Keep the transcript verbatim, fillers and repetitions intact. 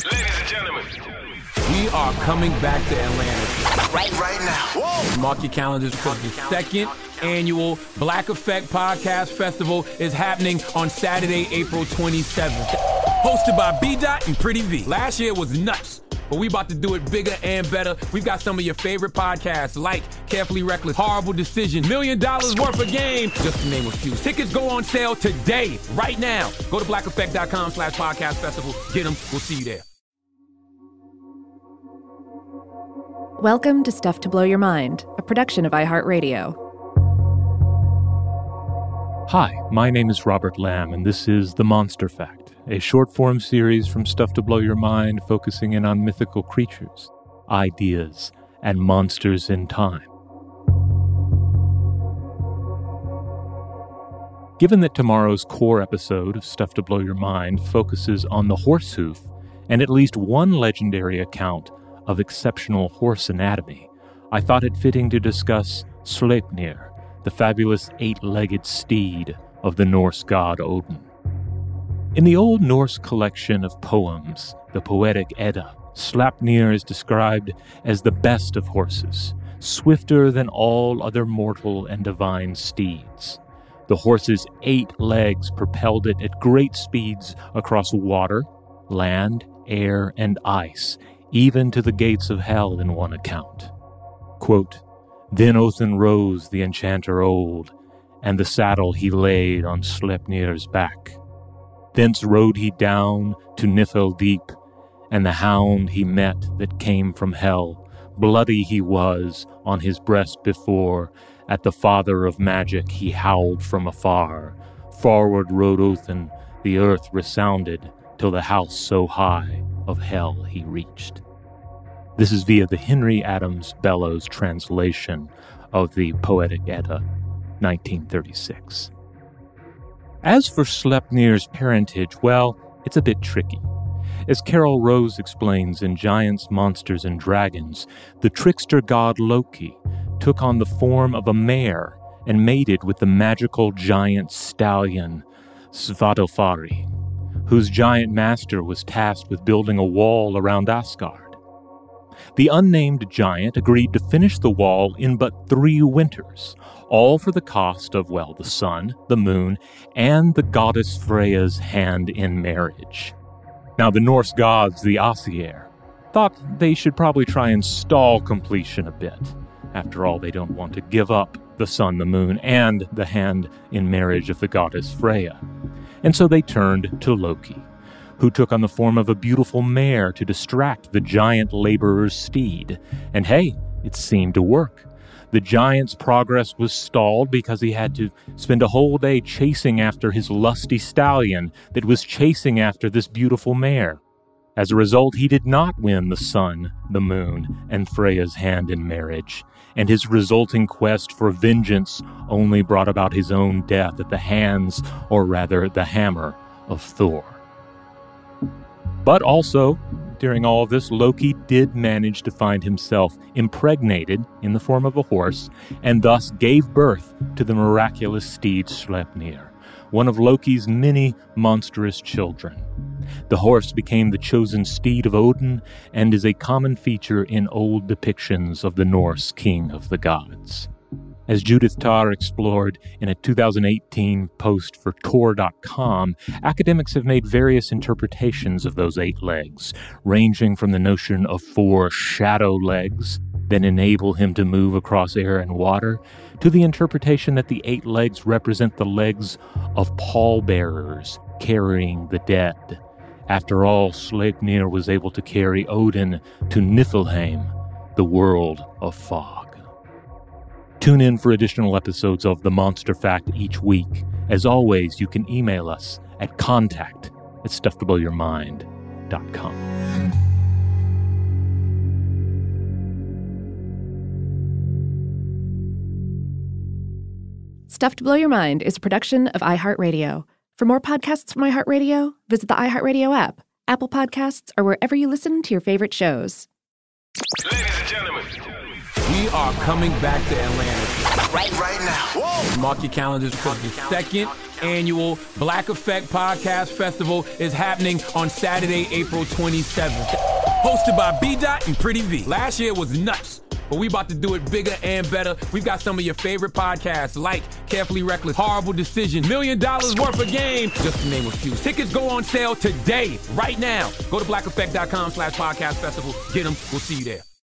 Ladies and gentlemen, we are coming back to Atlanta. Right, right now. Whoa. Mark your calendars because the second annual Black Effect Podcast Festival is happening on Saturday, April twenty-seventh. Hosted by B-Dot and Pretty V. Last year was nuts, but we about to do it bigger and better. We've got some of your favorite podcasts like Carefully Reckless, Horrible Decision, Million Dollars Worth of Game, just to name a few. Tickets go on sale today, right now. Go to black effect dot com slash podcast festival. Get them. We'll see you there. Welcome to Stuff to Blow Your Mind, a production of iHeartRadio. Hi, my name is Robert Lamb, and this is The Monster Fact, a short-form series from Stuff to Blow Your Mind focusing in on mythical creatures, ideas, and monsters in time. Given that tomorrow's core episode of Stuff to Blow Your Mind focuses on the horse hoof and at least one legendary account of exceptional horse anatomy, I thought it fitting to discuss Sleipnir, the fabulous eight-legged steed of the Norse god Odin. In the Old Norse collection of poems, the Poetic Edda, Sleipnir is described as the best of horses, swifter than all other mortal and divine steeds. The horse's eight legs propelled it at great speeds across water, land, air, and ice, even to the gates of hell in one account. Quote, "Then Othin rose the enchanter old, and the saddle he laid on Sleipnir's back. Thence rode he down to Nifl deep, and the hound he met that came from hell. Bloody he was on his breast before, at the father of magic he howled from afar. Forward rode Othin, the earth resounded, till the house so high of hell he reached." This is via the Henry Adams Bellows translation of the Poetic Edda, nineteen thirty-six. As for Sleipnir's parentage, well, it's a bit tricky. As Carol Rose explains in Giants, Monsters, and Dragons, the trickster god Loki took on the form of a mare and mated with the magical giant stallion Svadilfari, whose giant master was tasked with building a wall around Asgard. The unnamed giant agreed to finish the wall in but three winters, all for the cost of, well, the sun, the moon, and the goddess Freya's hand in marriage. Now, the Norse gods, the Aesir, thought they should probably try and stall completion a bit. After all, they don't want to give up the sun, the moon, and the hand in marriage of the goddess Freya. And so they turned to Loki, who took on the form of a beautiful mare to distract the giant laborer's steed. And hey, it seemed to work. The giant's progress was stalled because he had to spend a whole day chasing after his lusty stallion that was chasing after this beautiful mare. As a result, he did not win the sun, the moon, and Freya's hand in marriage, and his resulting quest for vengeance only brought about his own death at the hands, or rather the hammer, of Thor. But also, during all of this, Loki did manage to find himself impregnated in the form of a horse, and thus gave birth to the miraculous steed Sleipnir, one of Loki's many monstrous children. The horse became the chosen steed of Odin, and is a common feature in old depictions of the Norse king of the gods. As Judith Tarr explored in a two thousand eighteen post for Tor dot com, academics have made various interpretations of those eight legs, ranging from the notion of four shadow legs that enable him to move across air and water, to the interpretation that the eight legs represent the legs of pallbearers carrying the dead. After all, Sleipnir was able to carry Odin to Niflheim, the world of fog. Tune in for additional episodes of The Monster Fact each week. As always, you can email us at contact at stuff to blow your mind dot com. Stuff to Blow Your Mind is a production of iHeartRadio. For more podcasts from iHeartRadio, visit the iHeartRadio app, Apple Podcasts, or wherever you listen to your favorite shows. Ladies and gentlemen, We are coming back to Atlanta. right, right now. Whoa. Mark your calendars because the second annual Black Effect Podcast Festival is happening on Saturday, April twenty-seventh. Hosted by B Dot and Pretty V. Last year was nuts, but we about to do it bigger and better. We've got some of your favorite podcasts like Carefully Reckless, Horrible Decision, Million Dollars Worth of Game, just to name a few. Tickets go on sale today, right now. Go to black effect dot com slash podcast festival. Get them. We'll see you there.